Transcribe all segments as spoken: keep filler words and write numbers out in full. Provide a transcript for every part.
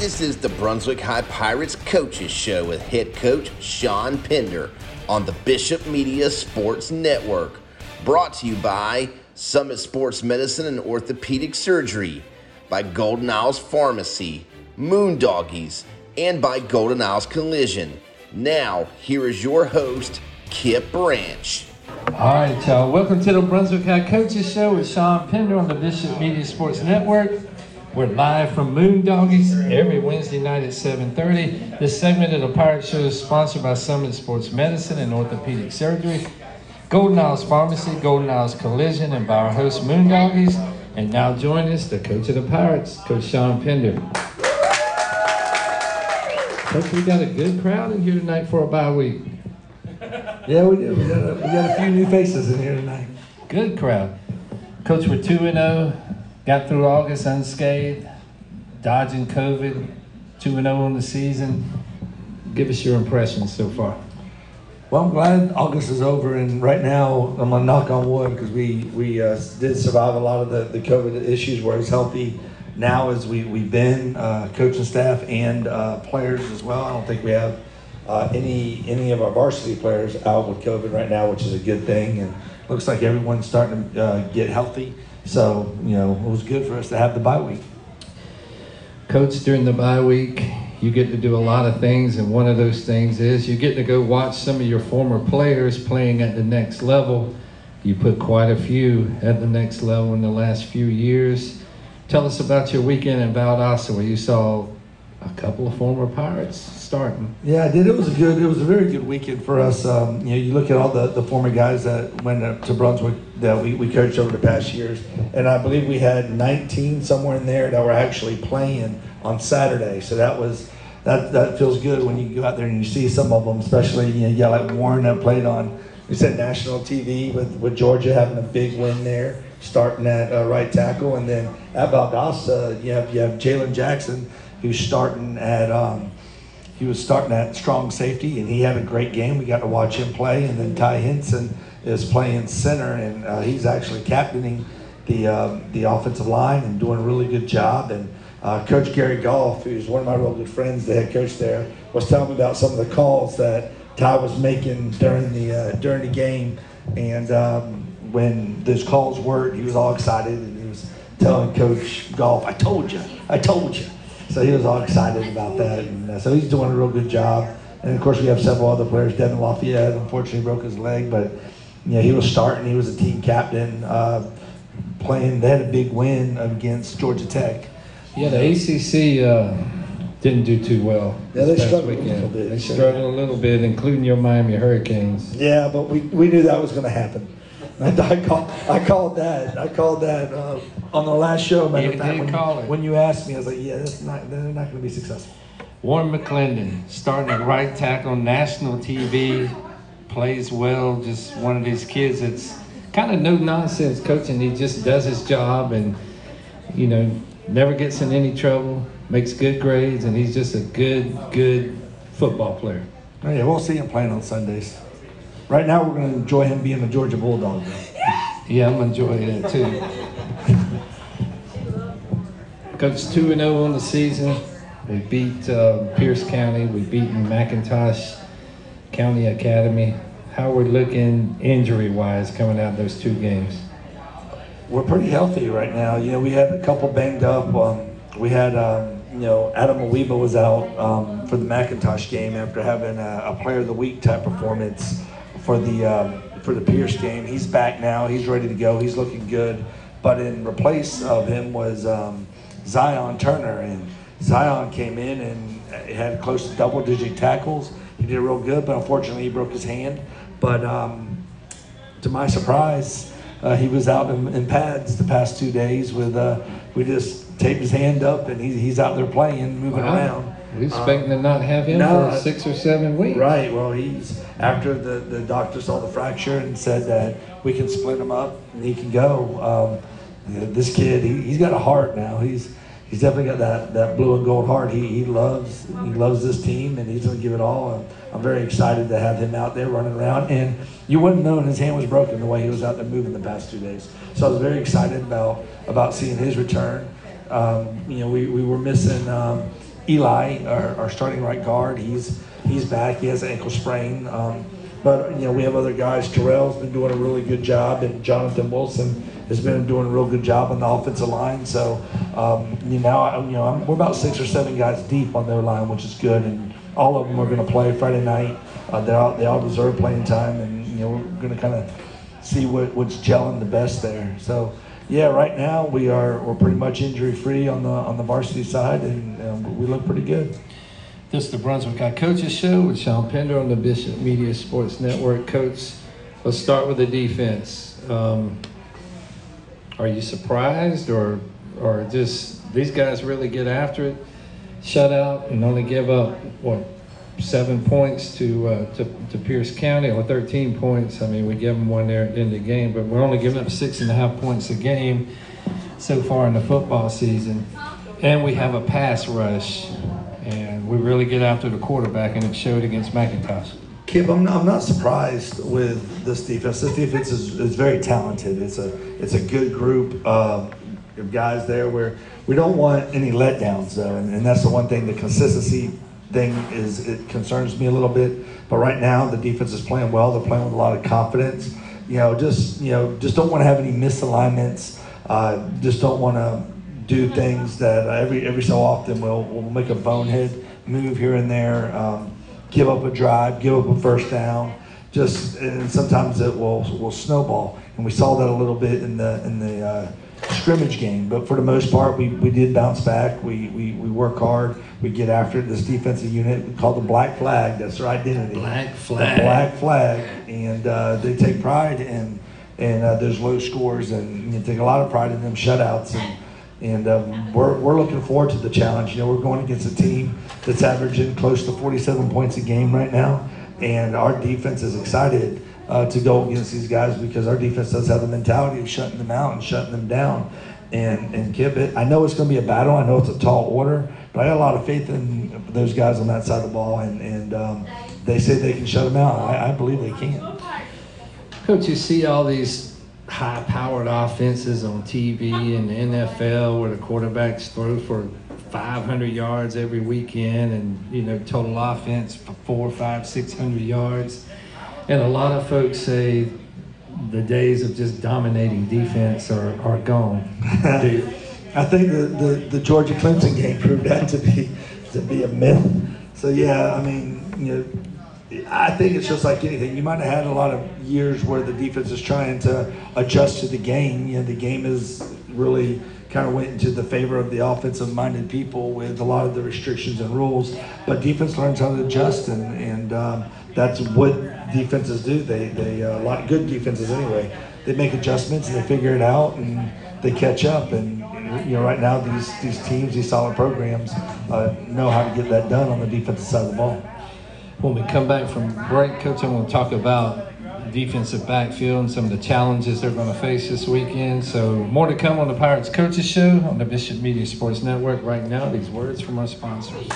This is the Brunswick High Pirates Coaches Show with head coach Sean Pender on the Bishop Media Sports Network. Brought to you by Summit Sports Medicine and Orthopedic Surgery, by Golden Isles Pharmacy, Moondoggies, and by Golden Isles Collision. Now, here is your host, Kip Branch. All right, y'all. Welcome to the Brunswick High Coaches Show with Sean Pender on the Bishop Media Sports Network. We're live from Moondoggies every Wednesday night at seven thirty. This segment of the Pirate Show is sponsored by Summit Sports Medicine and Orthopedic Surgery, Golden Isles Pharmacy, Golden Isles Collision, and by our host Moondoggies. And now join us, the coach of the Pirates, Coach Sean Pender. Coach, we got a good crowd in here tonight for a bye week. Yeah, we do. We got a, we got a few new faces in here tonight. Good crowd. Coach, we're two and oh. Got through August unscathed, dodging COVID, two and oh on the season. Give us your impressions so far. Well, I'm glad August is over, and right now I'm gonna knock on wood because we we uh, did survive a lot of the, the COVID issues. We're as healthy now as we we've been, uh, coaching staff and uh, players as well. I don't think we have uh, any any of our varsity players out with COVID right now, which is a good thing, and looks like everyone's starting to uh, get healthy. So, you know, it was good for us to have the bye week. Coach, during the bye week, you get to do a lot of things, and one of those things is you get to go watch some of your former players playing at the next level. You put quite a few at the next level in the last few years. Tell us about your weekend in Valdosta where you saw a couple of former Pirates starting. Yeah, I did. It was a good, it was a very good weekend for us. Um, you know, you look at all the, the former guys that went up to Brunswick that we, we coached over the past years, and I believe we had nineteen somewhere in there that were actually playing on Saturday. So that was, that that feels good when you go out there and you see some of them, especially, you know, you got like Warren that played on, we said national T V with, with Georgia having a big win there, starting at uh, right tackle, and then at Valdosta, you have, you have Jalen Jackson, who's starting at um, he was starting at strong safety, and he had a great game. We got to watch him play, and then Ty Henson is playing center, and uh, he's actually captaining the um, the offensive line and doing a really good job. And uh, Coach Gary Goff, who's one of my real good friends, the head coach there, was telling me about some of the calls that Ty was making during the uh, during the game, and um, when those calls worked, he was all excited, and he was telling Coach Goff, "I told you, I told you." So he was all excited about that, and uh, so he's doing a real good job. And of course, we have several other players. Devin Lafayette unfortunately broke his leg, but you know, he was starting. He was a team captain, uh, playing. They had a big win against Georgia Tech. Yeah, the A C C uh, didn't do too well. Yeah, they this past struggled weekend. a little bit. They struggled a little bit, including your Miami Hurricanes. Yeah, but we, we knew that was going to happen. I, I called I called that I called that uh, on the last show. Matter You of fact, did when, call it. when you asked me, I was like, yeah, that's not they're not going to be successful. Warren McClendon, starting at right tackle, national T V, plays well. Just one of these kids that's kind of no nonsense coaching. He just does his job, and you know, never gets in any trouble. Makes good grades, and he's just a good, good football player. Oh, yeah, we'll see him playing on Sundays. Right now, we're going to enjoy him being a Georgia Bulldog. Yeah, I'm enjoying that too. Coach, two and oh on the season. We beat uh, Pierce County. We beat McIntosh County Academy. How we're looking injury-wise coming out of those two games? We're pretty healthy right now. You know, we had a couple banged up. Um, we had, um, you know, Adam Awiba was out um, for the McIntosh game after having a, a Player of the Week type performance for the um, for the Pierce game. He's back now. He's ready to go. He's looking good. But in replace of him was um, Zion Turner, and Zion came in and had close to double-digit tackles. He did real good, but unfortunately he broke his hand. But um, to my surprise, uh, he was out in, in pads the past two days. With uh, we just taped his hand up, and he, he's out there playing, moving Wow. around. We're expecting um, to not have him no, for six or seven weeks. Right. Well, he's after the, the doctor saw the fracture and said that we can split him up and he can go. Um, you know, this kid, he, he's got a heart now. He's he's definitely got that, that blue and gold heart. He he loves he loves this team, and he's going to give it all. And I'm very excited to have him out there running around. And you wouldn't know his hand was broken the way he was out there moving the past two days. So I was very excited about about seeing his return. Um, you know, we, we were missing um, Eli, our, our starting right guard, he's he's back. He has an ankle sprain. Um, but, you know, we have other guys. Terrell's been doing a really good job, and Jonathan Wilson has been doing a real good job on the offensive line. So, um, you know, you know I'm, we're about six or seven guys deep on their line, which is good. And all of them are going to play Friday night. Uh, they all they all deserve playing time, and you know we're going to kind of see what, what's gelling the best there. So, yeah, right now we are we're pretty much injury free on the on the varsity side, and um, we look pretty good. This is the Brunswick High Coaches Show with Sean Pender on the Bishop Media Sports Network. Coach, let's start with the defense. Um, are you surprised, or or just these guys really get after it, shut out, and only give up what seven points to uh, to to Pierce County, or thirteen points? I mean, we give them one there at the end of the game, but we're only giving up six and a half points a game so far in the football season, and we have a pass rush. And we really get after the quarterback, and it showed against McIntosh. Kip, I'm not, I'm not surprised with this defense. This defense is, is very talented. It's a it's a good group uh, of guys there where we don't want any letdowns, though. And, and that's the one thing, the consistency thing is, it concerns me a little bit. But right now, the defense is playing well. They're playing with a lot of confidence. You know, just you know, just don't want to have any misalignments. Uh, just don't want to do things that every every so often we'll, we'll make a bonehead move here and there, um, give up a drive, give up a first down, just and sometimes it will will snowball. And we saw that a little bit in the in the uh, scrimmage game. But for the most part, we, we did bounce back. We, we we work hard. We get after it. This defensive unit, we call the Black Flag. That's their identity. Black Flag. The Black Flag, and uh, they take pride in in uh, those low scores, and you take a lot of pride in them shutouts. And And um, we're we're looking forward to the challenge. You know, we're going against a team that's averaging close to forty-seven points a game right now, and our defense is excited uh, to go against these guys because our defense does have the mentality of shutting them out and shutting them down. And and Kip, it, I know it's going to be a battle. I know it's a tall order, but I got a lot of faith in those guys on that side of the ball, and and um, they say they can shut them out. I, I believe they can. Coach, you see all these high-powered offenses on T V and the N F L where the quarterbacks throw for five hundred yards every weekend, and you know total offense for four, five, six hundred yards. And a lot of folks say the days of just dominating defense are, are gone. I think the, the, the Georgia Clemson game proved that to be to be a myth. So yeah, I mean, you know. I think it's just like anything. You might have had a lot of years where the defense is trying to adjust to the game. You know, the game is really kind of went into the favor of the offensive-minded people with a lot of the restrictions and rules. But defense learns how to adjust, and and um, that's what defenses do. They they uh, a lot of good defenses anyway. They make adjustments and they figure it out and they catch up. And you know, right now these these teams, these solid programs, uh, know how to get that done on the defensive side of the ball. When we come back from break, Coach, I'm going to talk about defensive backfield and some of the challenges they're going to face this weekend. So more to come on the Pirates Coaches Show on the Bishop Media Sports Network. Right now, these words from our sponsors.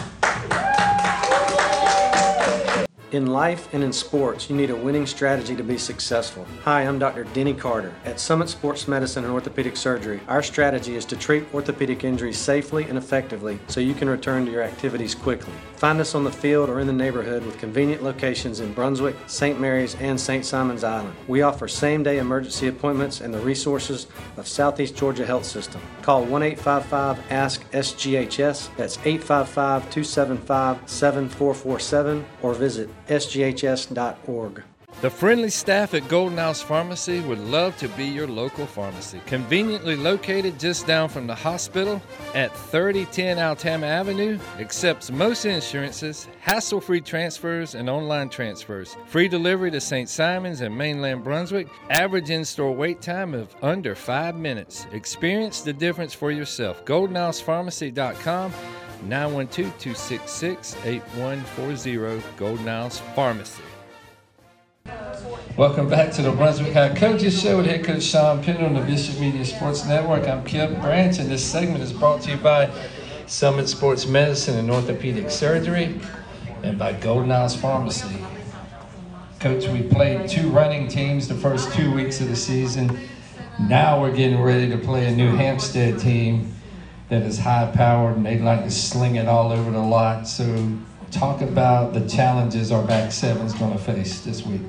In life and in sports, you need a winning strategy to be successful. Hi, I'm Doctor Denny Carter. At Summit Sports Medicine and Orthopedic Surgery, our strategy is to treat orthopedic injuries safely and effectively so you can return to your activities quickly. Find us on the field or in the neighborhood with convenient locations in Brunswick, Saint Mary's, and Saint Simons Island. We offer same-day emergency appointments and the resources of Southeast Georgia Health System. Call one eight five five, A S K, S G H S. That's eight five five, two seven five, seven four four seven or visit S G H S dot org. The friendly staff at Golden House Pharmacy would love to be your local pharmacy. Conveniently located just down from the hospital at thirty ten Altama Avenue, accepts most insurances, hassle-free transfers, and online transfers. Free delivery to Saint Simons and mainland Brunswick. Average in-store wait time of under five minutes. Experience the difference for yourself. golden house pharmacy dot com, nine one two, two six six, eight one four zero, Golden House Pharmacy. Welcome back to the Brunswick High Coaches Show with head coach Sean Pender on the Bishop Media Sports Network. I'm Kip Branch, and this segment is brought to you by Summit Sports Medicine and Orthopedic Surgery and by Golden House Pharmacy. Coach, we played two running teams the first two weeks of the season. Now we're getting ready to play a New Hampstead team that is high-powered, and they like to sling it all over the lot. So talk about the challenges our back seven is going to face this week.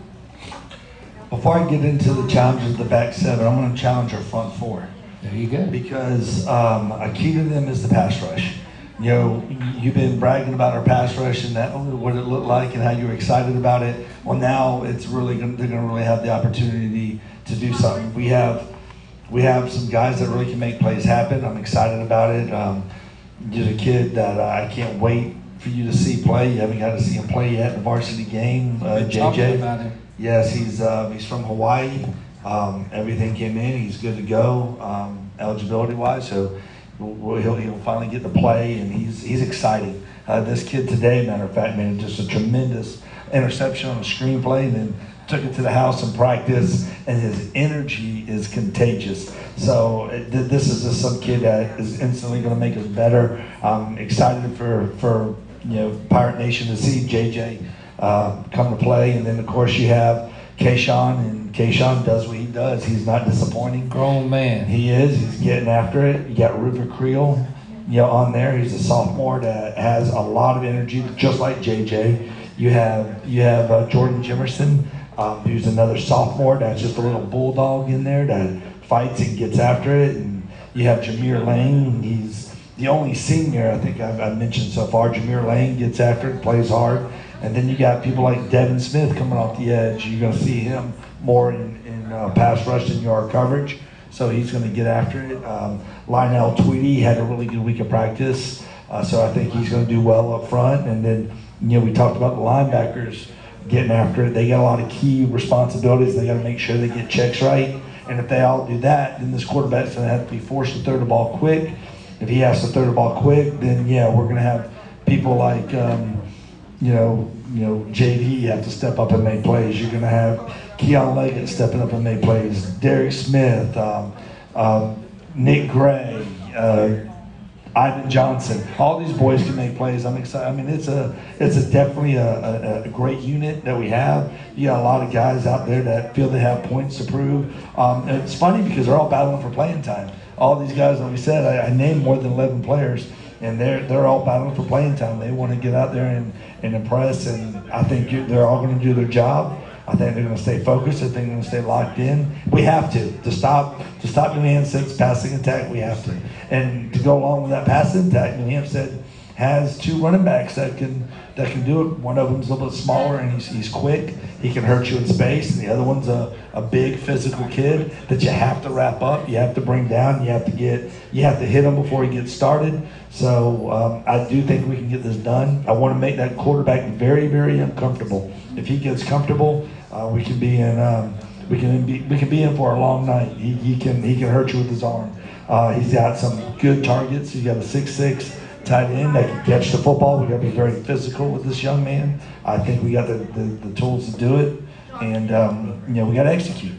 Before I get into the challenges of the back seven, I'm going to challenge our front four. There you go. Because um, a key to them is the pass rush. You know, you've been bragging about our pass rush and that what it looked like and how you were excited about it. Well, now it's really gonna, they're going to really have the opportunity to do something. We have we have some guys that really can make plays happen. I'm excited about it. Um, there's a kid that I can't wait for you to see play. You haven't got to see him play yet in the varsity game. Uh, Been J J. talking about him. Yes, he's uh, he's from Hawaii. Um, everything came in. He's good to go um, eligibility-wise. So. We'll, he'll, he'll finally get to play, and he's he's exciting. Uh, this kid today, matter of fact, made just a tremendous interception on a screenplay, and then took it to the house and practice, and his energy is contagious. So it, this is just some kid that is instantly going to make us better. I'm excited for, for you know Pirate Nation to see J J uh, come to play, and then of course you have Kayshawn, and Kayshawn does what he does. He's not disappointing. Grown man. He is. He's getting after it. You got River Creel, you know, on there. He's a sophomore that has a lot of energy, just like J J. You have you have uh, Jordan Jimerson, um, who's another sophomore that's just a little bulldog in there that fights and gets after it. And you have Jameer Lane. He's the only senior I think I've, I've mentioned so far. Jameer Lane gets after it, plays hard. And then you got people like Devin Smith coming off the edge. You're going to see him more in, in uh, pass rush than yard coverage. So he's going to get after it. Um, Lionel Tweedy had a really good week of practice. Uh, so I think he's going to do well up front. And then, you know, we talked about the linebackers getting after it. They got a lot of key responsibilities. They got to make sure they get checks right. And if they all do that, then this quarterback's going to have to be forced to throw the ball quick. If he has to throw the ball quick, then, yeah, we're going to have people like um, – you know, you know, J D have to step up and make plays. You're going to have Keon Leggett stepping up and make plays. Derek Smith, um, um, Nick Gray, uh, Ivan Johnson. All these boys can make plays. I'm excited. I mean, it's a, it's a definitely a, a, a great unit that we have. You got a lot of guys out there that feel they have points to prove. Um, and it's funny because they're all battling for playing time. All these guys, like we said, I, I named more than eleven players. And they're they're all battling for playing time. They want to get out there and, and impress, and I think you, they're all going to do their job. I think they're going to stay focused. I think they're going to stay locked in. We have to to stop to stop New Hampstead's passing attack. We have to, and to go along with that passing attack, New Hampstead has two running backs that can that can do it. One of them's a little bit smaller and he's he's quick. He can hurt you in space, and the other one's a, a big physical kid that you have to wrap up. You have to bring down. You have to get you have to hit him before he gets started. So um, I do think we can get this done. I want to make that quarterback very, very uncomfortable. If he gets comfortable, uh, we can be in. Um, we can be. We can be in for a long night. He, he can. He can hurt you with his arm. Uh, he's got some good targets. He's got a six six tight end that can catch the football. We got to be very physical with this young man. I think we got the, the, the tools to do it, and um, you know we got to execute.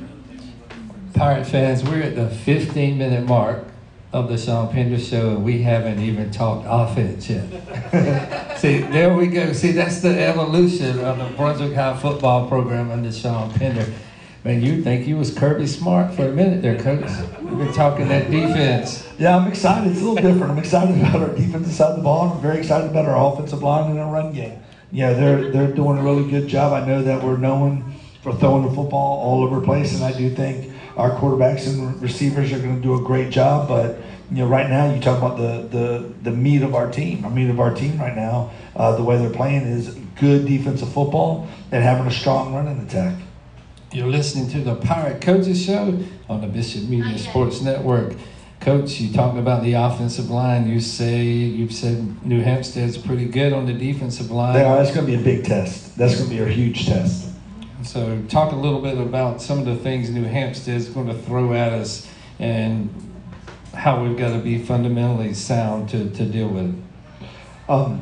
Pirate fans, we're at the fifteen minute mark of the Sean Pender Show, and we haven't even talked offense yet. See, there we go. See, that's the evolution of the Brunswick High football program under Sean Pender. Man, you think you was Kirby Smart for a minute there, Coach. We've been talking that defense. Yeah, I'm excited. It's a little different. I'm excited about our defensive side of the ball. I'm very excited about our offensive line and our run game. Yeah, they're they're doing a really good job. I know that we're known for throwing the football all over the place, and I do think our quarterbacks and receivers are going to do a great job. But you know, right now you talk about the the the meat of our team. Our meat of our team right now, uh, the way they're playing is good defensive football and having a strong running attack. You're listening to the Pirate Coaches Show on the Bishop Media Sports Network. Coach, you talked about the offensive line. You say you've said New Hampstead's pretty good on the defensive line. They are. That's going to be a big test. That's going to be a huge test. So talk a little bit about some of the things New Hampstead's going to throw at us and how we've got to be fundamentally sound to, to deal with it. Um,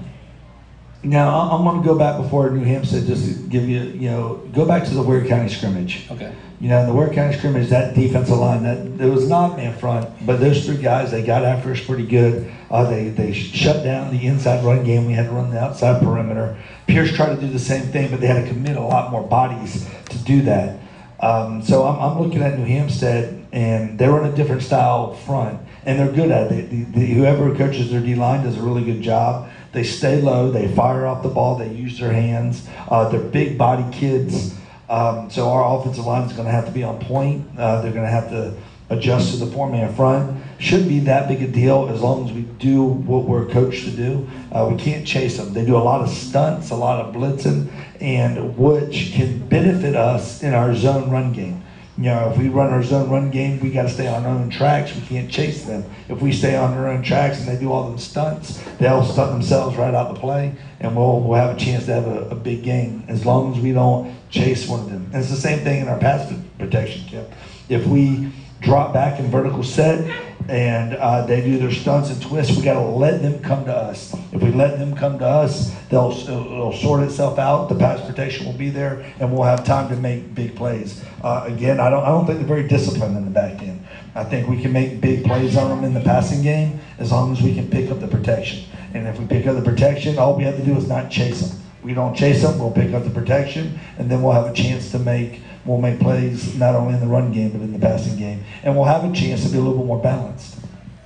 now, I'm going to go back before New Hampstead just to give you, you know, go back to the Ware County scrimmage. Okay. You know, in the Ware County scrimmage, that defensive line, that there was not man front, but those three guys, they got after us pretty good. Uh, they they shut down the inside run game. We had to run the outside perimeter. Pierce tried to do the same thing, but they had to commit a lot more bodies to do that. Um, so I'm, I'm looking at New Hampstead, and they run a different style front, and they're good at it. The, the, whoever coaches their D-line does a really good job. They stay low, they fire off the ball, they use their hands. Uh, they're big body kids, um, so our offensive line is going to have to be on point. Uh, they're going to have to adjust to the four-man front. Shouldn't be that big a deal as long as we do what we're coached to do. Uh, we can't chase them. They do a lot of stunts, a lot of blitzing, and which can benefit us in our zone run game. You know, if we run our zone run game, we got to stay on our own tracks. We can't chase them. If we stay on our own tracks and they do all them stunts, they'll stunt themselves right out the play, and we'll we'll have a chance to have a, a big game as long as we don't chase one of them. And it's the same thing in our pass protection, Kip. If we drop back in vertical set and uh, they do their stunts and twists, we got to let them come to us. If we let them come to us, they'll it'll sort itself out. The pass protection will be there, and we'll have time to make big plays. Uh, again, I don't I don't think they're very disciplined in the back end. I think we can make big plays on them in the passing game as long as we can pick up the protection. And if we pick up the protection, all we have to do is not chase them. We don't chase them, we'll pick up the protection, and then we'll have a chance to make We'll make plays not only in the run game but in the passing game, and we'll have a chance to be a little bit more balanced.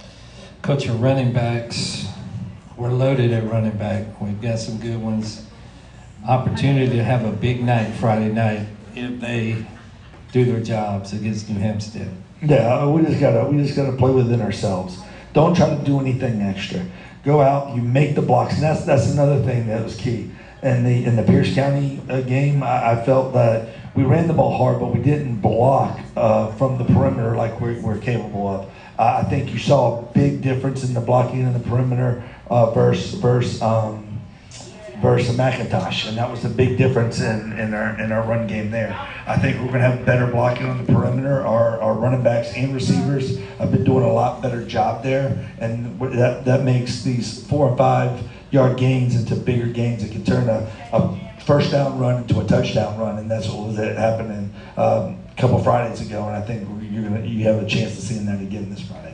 Coach, your running backs, we're loaded at running back. We've got some good ones. Opportunity to have a big night Friday night if they do their jobs against New Hampstead. Yeah, we just gotta we just gotta play within ourselves. Don't try to do anything extra. Go out, you make the blocks, and that's that's another thing that was key. In the in the Pierce County uh, game, I, I felt that we ran the ball hard, but we didn't block uh, from the perimeter like we're, we're capable of. Uh, I think you saw a big difference in the blocking in the perimeter uh, versus versus um, versus McIntosh, and that was the big difference in, in our in our run game there. I think we're going to have better blocking on the perimeter. Our our running backs and receivers have been doing a lot better job there, and that that makes these four and five yard gains into bigger gains. It can turn a, a first down run into a touchdown run, and that's what was happening um, a couple Fridays ago, and I think you're gonna you have a chance to see that again this Friday.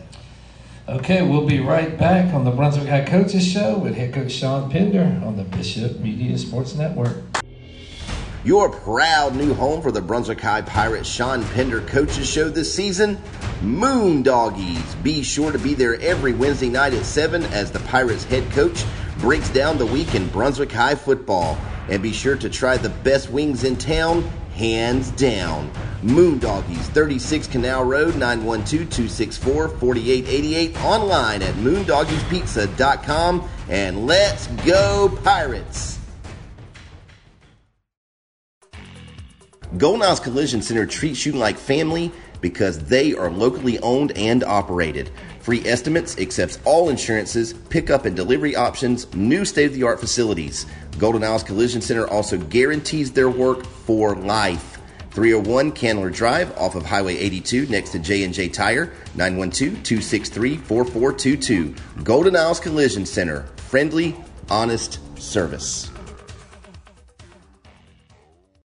Okay, we'll be right back on the Brunswick High Coaches Show with head coach Sean Pender on the Bishop Media Sports Network. Your proud new home for the Brunswick High Pirates Sean Pender Coaches Show this season, Moondoggies. Be sure to be there every Wednesday night at seven as the Pirates head coach breaks down the week in Brunswick High football. And be sure to try the best wings in town, hands down. Moondoggies, thirty-six Canal Road, nine one two, two six four, four eight eight eight. Online at moondoggies pizza dot com. And let's go Pirates! Golden Isles Collision Center treats you like family because they are locally owned and operated. Free estimates, accepts all insurances, pickup and delivery options, new state-of-the-art facilities. Golden Isles Collision Center also guarantees their work for life. three oh one Candler Drive off of Highway eighty-two next to J and J Tire, nine one two, two six three, four four two two. Golden Isles Collision Center, friendly, honest service.